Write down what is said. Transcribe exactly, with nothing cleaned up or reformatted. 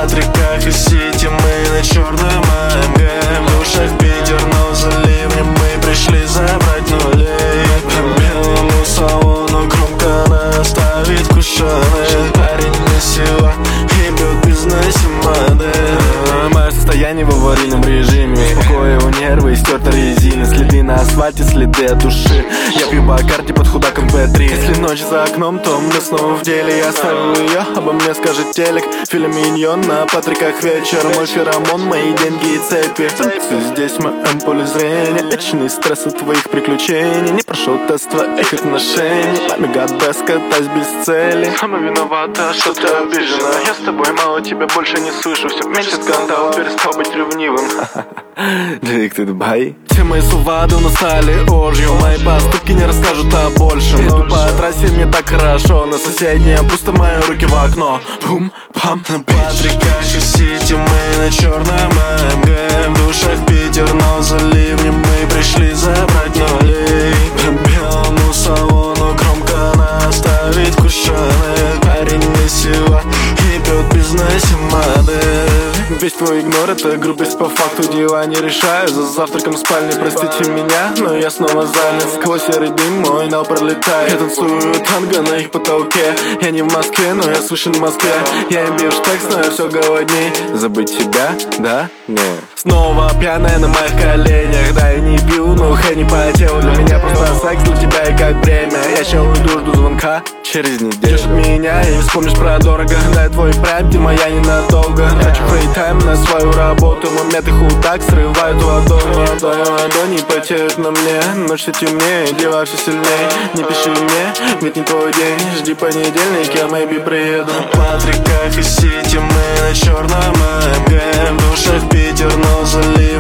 Патриках и Сити, мы на черном АМГ. В душах Питер, но за ливнем мы пришли забрать нулей. По белому салону громко наставит кушаны. Парень на сила и бьет бизнесе модель. Мое состояние в аварийном режиме, успокоил нервы и стерта резина. Следы на асфальте, следы от души. Я пью по карте под худаком бэ три. Если ночь за окном, то мы снова в деле. Я оставил ее, обо мне скажет телек. Фильм «Миньон» на Патриках вечер. Мой феромон, мои деньги и цепи. Здесь мой поле зрения. Вечный стресс от твоих приключений. Не прошел тест твоих отношений. Маме гадбес, катаюсь без цели. Сама виновата, что ты обижена. Я с тобой мало, тебя больше не слышу. Все меньше скандалов, перестал быть ревнивым. Addicted by. Все мои слова давно стали ложью. Мои поступки не расскажут о большем. Иду по трассе, мне так хорошо. На соседнее пусто, мои руки в окно. Бум-пам. На Патриках и Сити, мы на черном АМГ. В душах Питер, но за ливнем мы пришли забрать нулей. По белому салону громко наставить кушаны. Парень не сила и бьет в бизнесе модель. Весь твой игнор — это грубость по факту. Дела не решаю, за завтраком в спальне. Простите меня, но я снова занят. Сквозь серый дым мой нал пролетает. Я танцую танго на их потолке. Я не в Москве, но я слышен в Москве. Я им бью текст, но я все голодней. Забыть тебя? Да? Не. Снова пьяная на моих коленях. Да, я не пью, но хэ не по телу. Для меня просто секс, для тебя и как бремя. Я ща уйду, жду звонка через неделю. Ждешь меня и вспомнишь про дорого. Дай твой прайм, ты моя ненадолго. Хочу фрейтайм на свою работу. Моменты худак срывают ладони. Твои ладони потеют на мне. Ночь все темнее, дела все сильнее. Не пиши мне, ведь не твой день. Жди понедельник, я maybe приеду. На Патриках и Сити, мы на черном АМГ. В душах Питер, но за ливнем